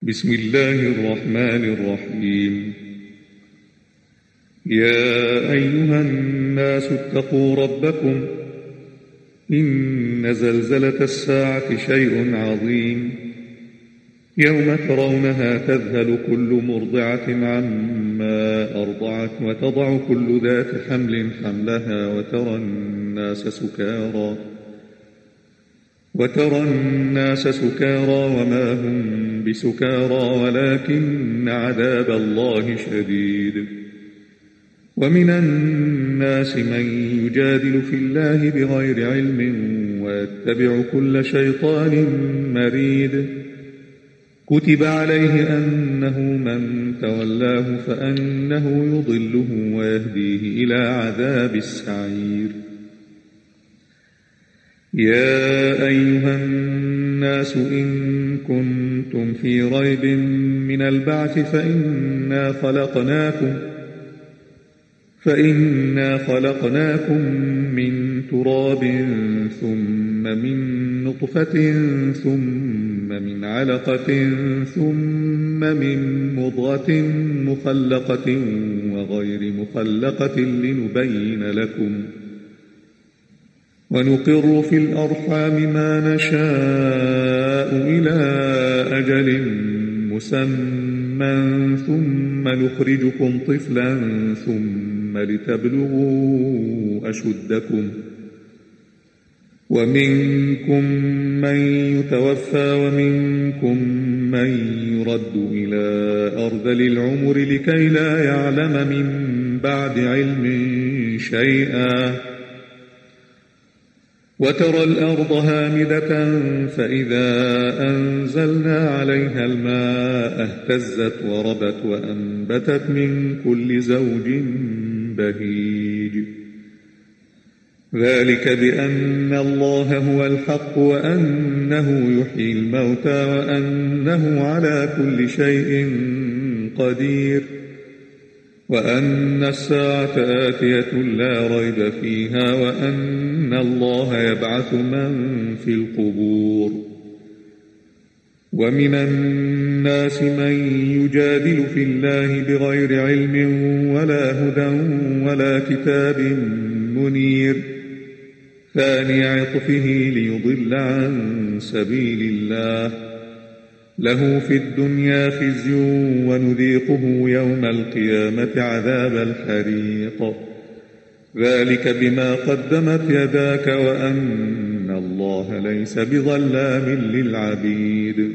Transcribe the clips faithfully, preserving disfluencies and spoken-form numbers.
بسم الله الرحمن الرحيم. يا أيها الناس اتقوا ربكم إن زلزلة الساعة شيء عظيم يوم ترونها تذهل كل مرضعة عما أرضعت وتضع كل ذات حمل حملها وترى الناس سكارى وترى الناس سكارى وما هم بسكارى ولكن عذاب الله شديد. ومن الناس من يجادل في الله بغير علم ويتبع كل شيطان مريد. كتب عليه أنه من تولاه فأنه يضله ويهديه إلى عذاب السعير. يا أيها الناس إن كنتم في ريب من البعث فإنا خلقناكم فإنا خلقناكم من تراب ثم من نطفة ثم من علقة ثم من مضغة مخلقة وغير مخلقة لنبين لكم ونقر في الأرحام ما نشاء إلى أجل مسمى ثم نخرجكم طفلا ثم لتبلغوا أشدكم ومنكم من يتوفى ومنكم من يرد إلى أرذل العمر لكي لا يعلم من بعد علم شيئا. وترى الأرض هامدة فإذا أنزلنا عليها الماء اهتزت وربت وأنبتت من كل زوج بهيج. ذلك بأن الله هو الحق وأنه يحيي الموتى وأنه على كل شيء قدير وأن الساعة آتية لا ريب فيها وأن الله يبعث من في القبور. ومن الناس من يجادل في الله بغير علم ولا هدى ولا كتاب منير ثاني عطفه ليضل عن سبيل الله. له في الدنيا خزي ونذيقه يوم القيامة عذاب الحريق. ذلك بما قدمت يداك وأن الله ليس بظلام للعبيد.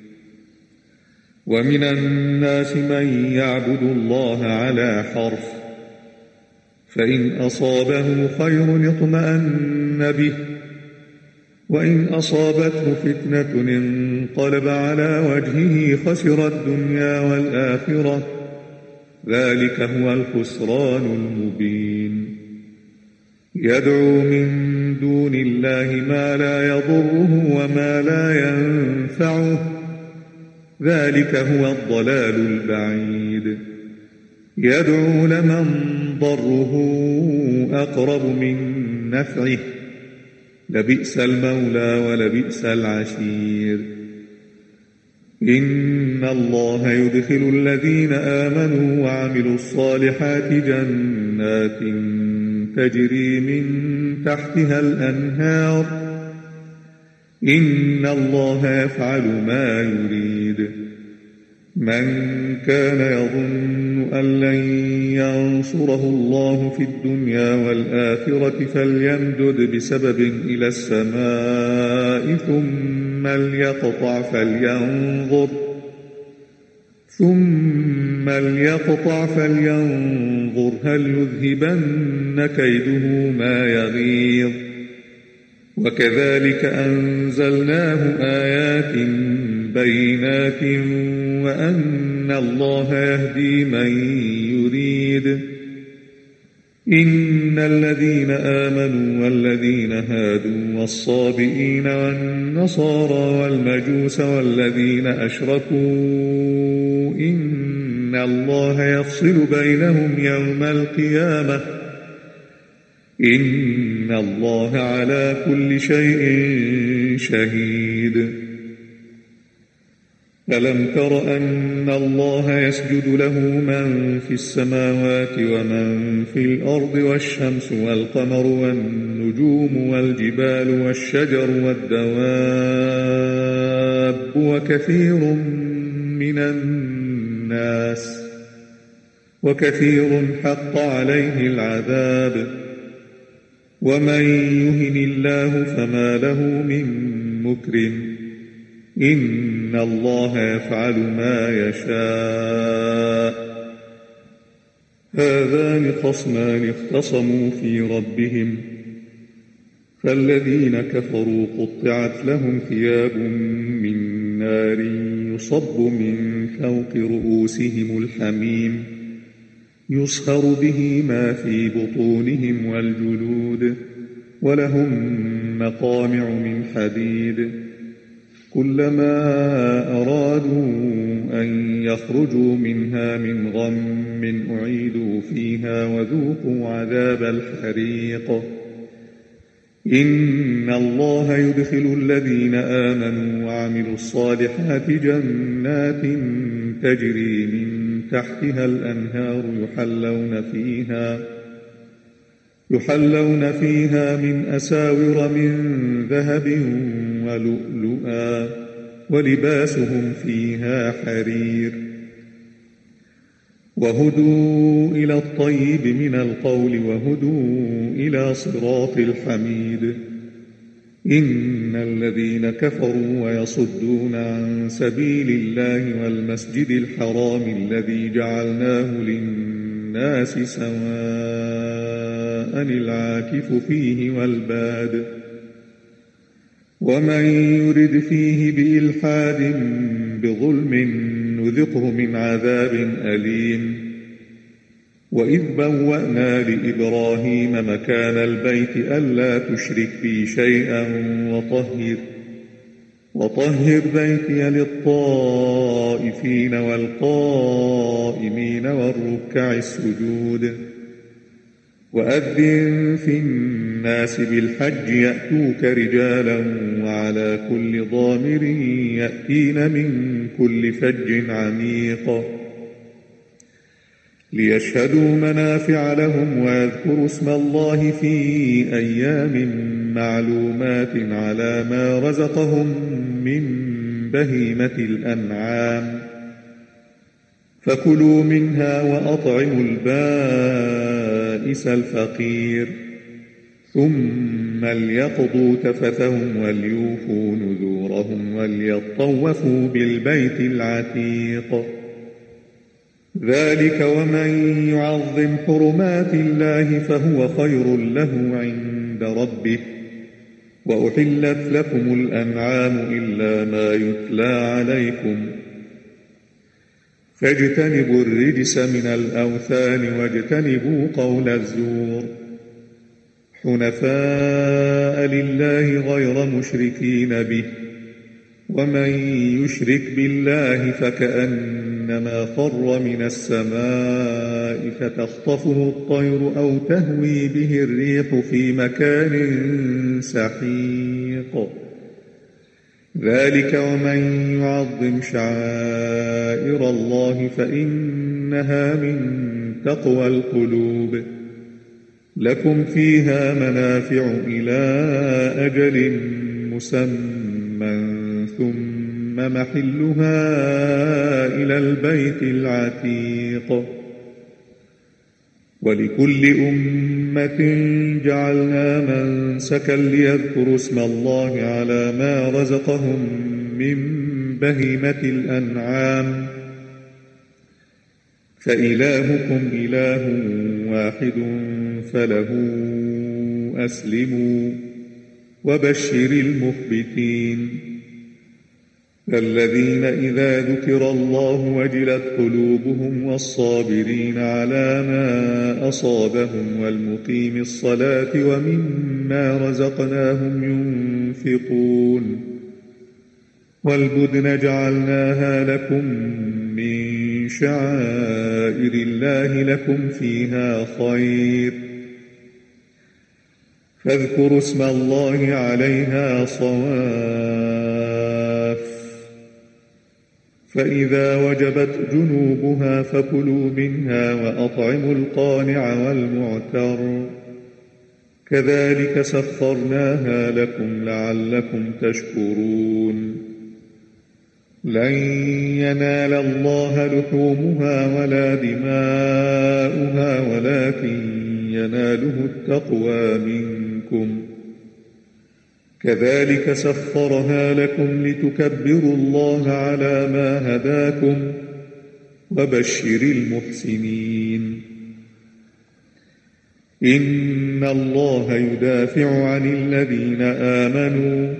ومن الناس من يعبد الله على حرف فإن أصابه خير اطمأن به وإن أصابته فتنة انقلب على وجهه خسر الدنيا والآخرة. ذلك هو الخسران المبين. يدعو من دون الله ما لا يضره وما لا ينفعه. ذلك هو الضلال البعيد. يدعو لمن ضره أقرب من نفعه. لبئس المولى ولبئس العشير. إن الله يدخل الذين آمنوا وعملوا الصالحات جنات تجري من تحتها الأنهار. إن الله يفعل ما يريد. من كان يظن أن لن ينصره الله في الدنيا والآخرة فليمدد بسبب إلى السماء ثم ليقطع فلينظر ثم ليقطع فلينظر هل يذهبن كيده ما يغيظ. وكذلك أنزلناه آيات بينات وأن الله يهدي من يريد. إن الذين آمنوا والذين هادوا والصابئين والنصارى والمجوس والذين أشركوا إن الله يفصل بينهم يوم القيامة. إن الله على كل شيء شهيد. ألم تر أن الله يسجد له من في السماوات ومن في الأرض والشمس والقمر والنجوم والجبال والشجر والدواب وكثير من الناس وكثير حق عليه العذاب ومن يهن الله فما له من مكرم إن الله يفعل ما يشاء هذان خصمان اختصموا في ربهم فالذين كفروا قطعت لهم ثياب من نار يصب من فوق رؤوسهم الحميم يصهر به ما في بطونهم والجلود ولهم مقامع من حديد كلما أرادوا أن يخرجوا منها من غم أعيدوا فيها وذوقوا عذاب الحريق إن الله يدخل الذين آمنوا وعملوا الصالحات جنات تجري من تحتها الأنهار يحلون فيها يحلون فيها من أساور من ذهب ولؤلؤا ولباسهم فيها حرير وهدوا إلى الطيب من القول وهدوا إلى صراط الحميد إن الذين كفروا ويصدون عن سبيل الله والمسجد الحرام الذي جعلناه للناس سواء العاكف فيه والباد ومن يرد فيه بإلحاد بظلم نذقه من عذاب أليم وإذ بوأنا لإبراهيم مكان البيت ألا تشرك بي شيئا وطهر وطهر بيتي للطائفين والقائمين والركع السجود وأذن في الناس بالحج يأتوك رجالا وعلى كل ضامر يأتين من كل فج عميق ليشهدوا منافع لهم ويذكروا اسم الله في أيام معلومات على ما رزقهم من بهيمة الأنعام فكلوا منها وأطعموا البائس الفقير ثم ليقضوا تفثهم وليوفوا نذورهم وليطوفوا بالبيت العتيق ذلك ومن يعظم حرمات الله فهو خير له عند ربه وأحلت لكم الأنعام إلا ما يتلى عليكم فاجتنبوا الرجس من الأوثان واجتنبوا قول الزور حنفاء لله غير مشركين به ومن يشرك بالله فكأنما خر من السماء فتخطفه الطير أو تهوي به الريح في مكان سحيق ذلك ومن يعظم شعائر الله فإنها من تقوى القلوب لكم فيها منافع إلى أجل مسمى ثم محلها إلى البيت العتيق ولكل أمة جعلنا منسكا ليذكروا اسم الله على ما رزقهم من بهيمة الأنعام فإلهكم إله واحد فله أسلموا وبشر المخبتين الذين إذا ذكر الله وجلت قلوبهم والصابرين على ما أصابهم والمقيم الصلاة ومما رزقناهم ينفقون والبدن جعلناها لكم من شعائر الله لكم فيها خير فاذكروا اسم الله عليها صواف فإذا وجبت جنوبها فكلوا منها وأطعموا القانع والمعتر كذلك سخرناها لكم لعلكم تشكرون لن ينال الله لحومها ولا دماؤها ولكن يناله التقوى منكم كذلك سخرها لكم لتكبروا الله على ما هداكم وبشر المحسنين إن الله يدافع عن الذين آمنوا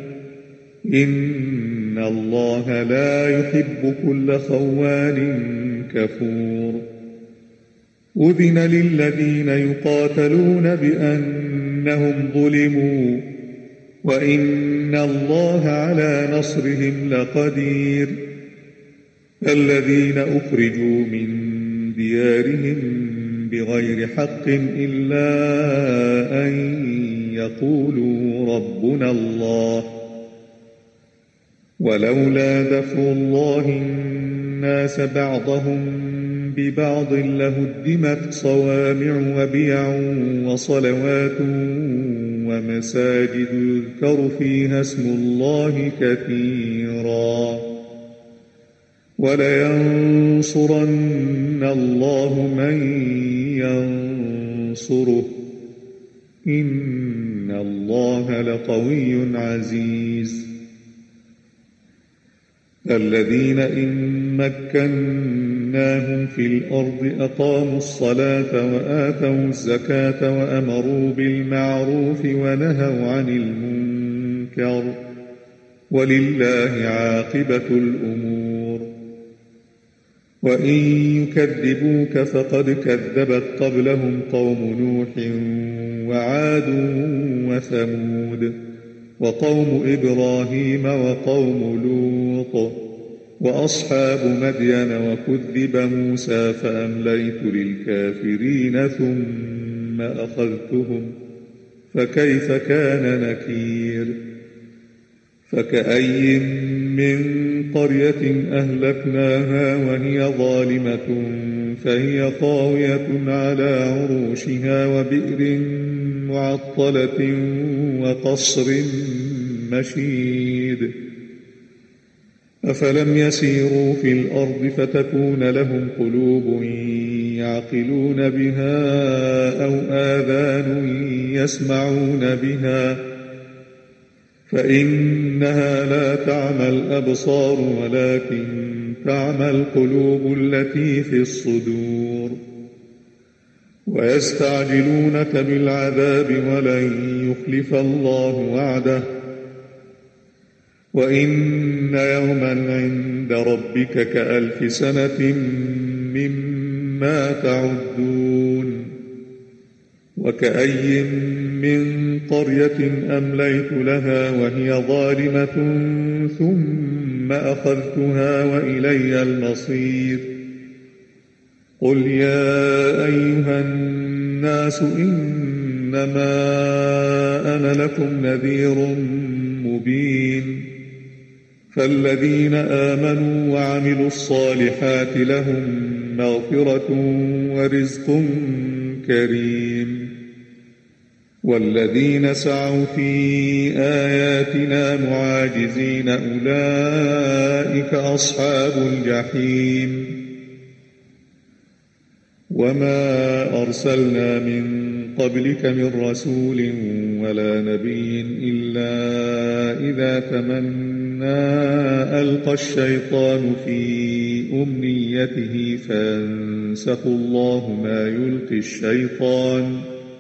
إن الله لا يحب كل خوان كفور أذن للذين يقاتلون بأنهم ظلموا وإن الله على نصرهم لقدير الذين أخرجوا من ديارهم بغير حق إلا أن يقولوا ربنا الله ولولا دفع الله الناس بعضهم ببعض لهدمت صوامع وبيع وصلوات ومساجد يذكر فيها اسم الله كثيرا ولينصرن الله من ينصره إن الله لقوي عزيز الذين إن مكناهم في الأرض أقاموا الصلاة وآتوا الزكاة وأمروا بالمعروف ونهوا عن المنكر ولله عاقبة الأمور وإن يكذبوك فقد كذبت قبلهم قوم نوح وعاد وثمود وقوم إبراهيم وقوم لوط وأصحاب مدين وكذب موسى فأمليت للكافرين ثم أخذتهم فكيف كان نكير فكأي من قرية أهلكناها وهي ظالمة فهي خاوية على عروشها وبئر معطلة وقصر مشيد أفلم يسيروا في الأرض فتكون لهم قلوب يعقلون بها أو آذان يسمعون بها فإنها لا تعمى الأبصار ولكن تعمى القلوب التي في الصدور ويستعجلونك بالعذاب ولن يخلف الله وعده وإن يوما عند ربك كألف سنة مما تعدون وكأي من قرية أمليت لها وهي ظالمة ثم أخذتها وإلي المصير قل يا أيها الناس إنما أنا لكم نذير مبين فالذين آمنوا وعملوا الصالحات لهم مغفرة ورزق كريم والذين سعوا في آياتنا معاجزين أولئك أصحاب الجحيم وما أرسلنا من قبلك من رسول ولا نبي إلا إذا تمنى ألقى الشيطان في أمنيته فينسخ الله ما يلقي الشيطان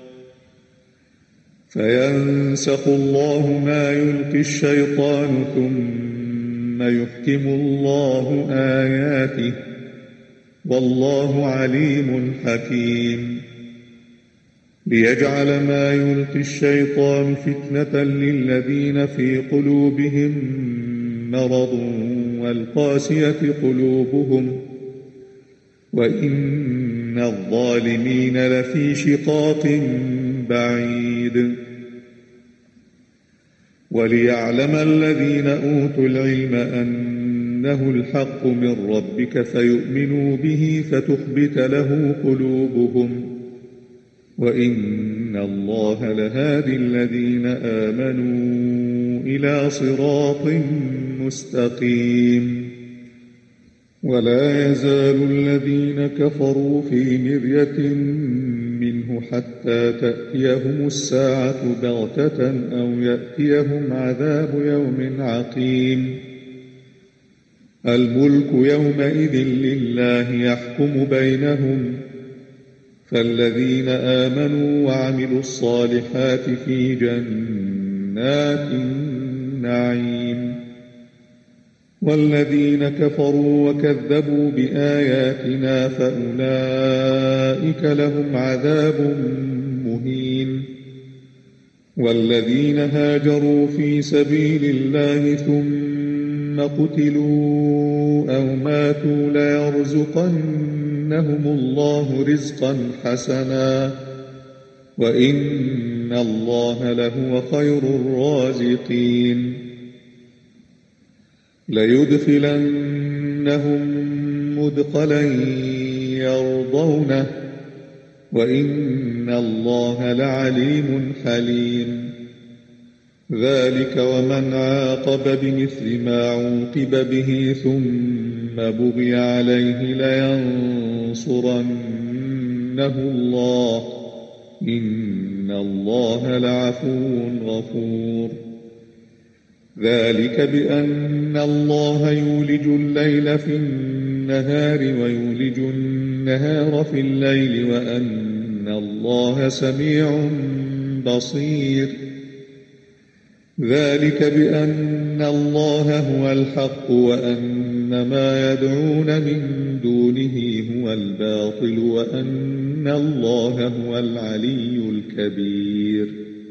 فينسخ الله ما يلقي الشيطان ثم يحكم الله آياته والله عليم حكيم ليجعل ما يلقي الشيطان فتنة للذين في قلوبهم مرض والقاسية قلوبهم وإن الظالمين لفي شقاق بعيد وليعلم الذين أوتوا العلم أن إنه الحق من ربك فيؤمنوا به فتخبت له قلوبهم وإن الله لهادي الذين آمنوا إلى صراط مستقيم. ولا يزال الذين كفروا في مرية منه حتى تأتيهم الساعة بغتة أو يأتيهم عذاب يوم عقيم. الملك يومئذ لله يحكم بينهم فالذين آمنوا وعملوا الصالحات في جنات النعيم والذين كفروا وكذبوا بآياتنا فأولئك لهم عذاب مهين. والذين هاجروا في سبيل الله ثم قتلوا أو ماتوا ليرزقنهم الله رزقا حسنا وإن الله لهو خير الرازقين. ليدخلنهم مدخلا يرضونه وإن الله لعليم حليم. ذلك ومن عاقب بمثل ما عوقب به ثم بغي عليه لينصرنه الله إن الله لعفو غفور. ذلك بأن الله يولج الليل في النهار ويولج النهار في الليل وأن الله سميع بصير. ذلك بأن الله هو الحق وأن ما يدعون من دونه هو الباطل وأن الله هو العلي الكبير.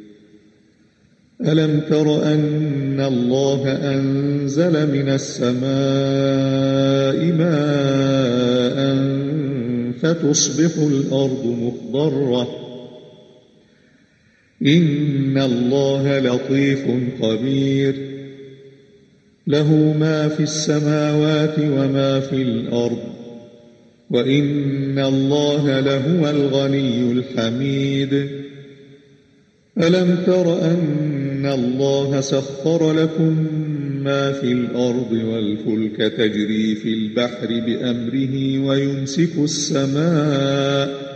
ألم تر أن الله أنزل من السماء ماء فتصبح الأرض مخضرة إن الله لطيف خبير. له ما في السماوات وما في الأرض وإن الله لهو الغني الحميد. ألم تر أن الله سخر لكم ما في الأرض والفلك تجري في البحر بأمره ويمسك السماء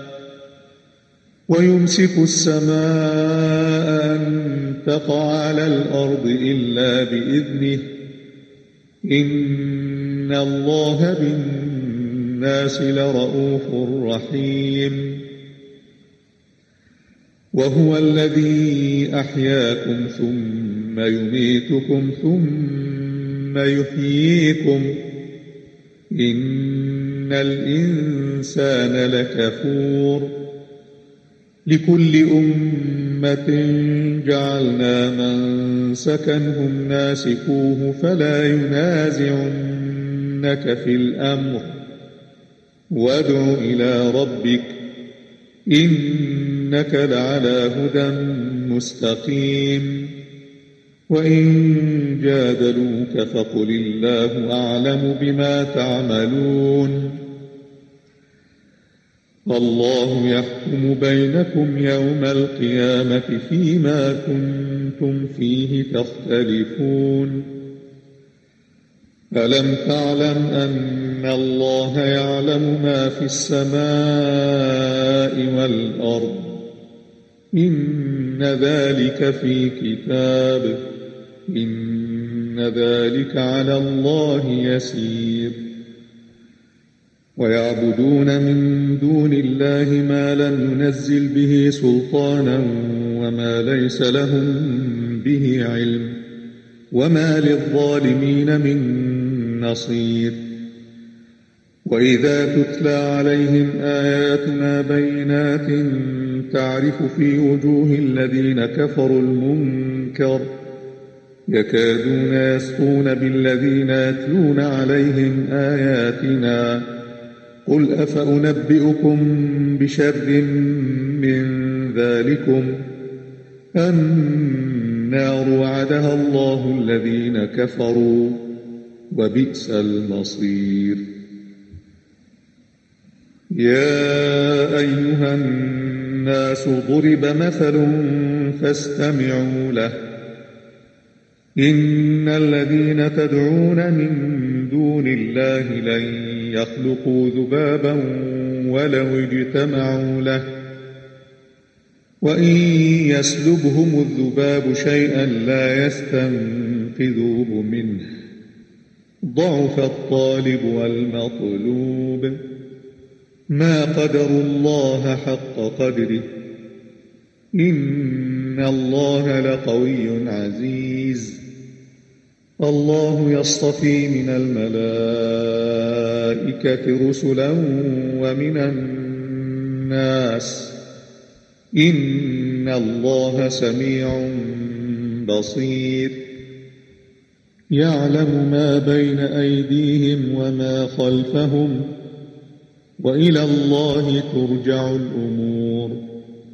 ويمسك السماء أن تقع على الأرض إلا بإذنه إن الله بالناس لرءوف رحيم. وهو الذي أحياكم ثم يميتكم ثم يحييكم إن الإنسان لكفور. لكل أمة جعلنا منسكا هم ناسكوه فلا ينازعنك في الأمر وادع إلى ربك إنك لعلى هدى مستقيم. وإن جادلوك فقل الله أعلم بما تعملون والله يحكم بينكم يوم القيامة فيما كنتم فيه تختلفون. ألم تعلم أن الله يعلم ما في السماء والأرض إن ذلك في كتاب إن ذلك على الله يسير. ويعبدون من دون الله ما لم ينزل به سلطانا وما ليس لهم به علم وما للظالمين من نصير. وإذا تتلى عليهم آياتنا بينات تعرف في وجوه الذين كفروا المنكر يكادون يسطون بالذين يتلون عليهم آياتنا قل أفأنبئكم بشر من ذلكم النار وعدها الله الذين كفروا وبئس المصير. يا أيها الناس ضرب مثل فاستمعوا له. إن الذين تدعون من دون الله لن يخلقوا ذبابا ولو اجتمعوا له، وإن يسلبهم الذباب شيئا لا يستنقذوه منه، ضعف الطالب والمطلوب. ما قدروا الله حق قدره، إن الله لقوي عزيز. الله يصطفي من الملائكة رسلا ومن الناس، إن الله سميع بصير. يعلم ما بين أيديهم وما خلفهم، وإلى الله ترجع الأمور.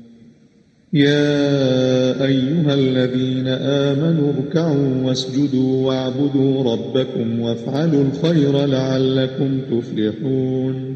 يا أيها الذين آمنوا اركعوا واسجدوا واعبدوا ربكم وافعلوا الخير لعلكم تفلحون.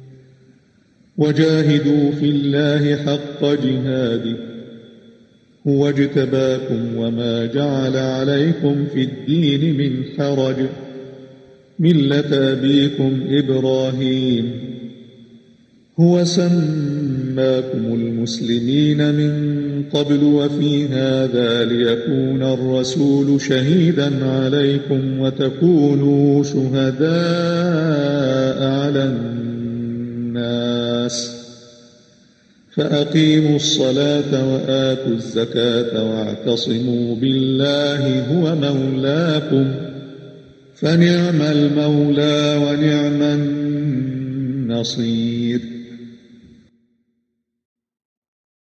وجاهدوا في الله حق جهاده، هو اجتباكم وما جعل عليكم في الدين من حرج، ملة أبيكم إبراهيم، هو سماكم المسلمين من قبل وفي هذا ليكون الرسول شهيدا عليكم وتكونوا شهداء على الناس. فأقيموا الصلاة وآتوا الزكاة واعتصموا بالله هو مولاكم، فنعم المولى ونعم النصير.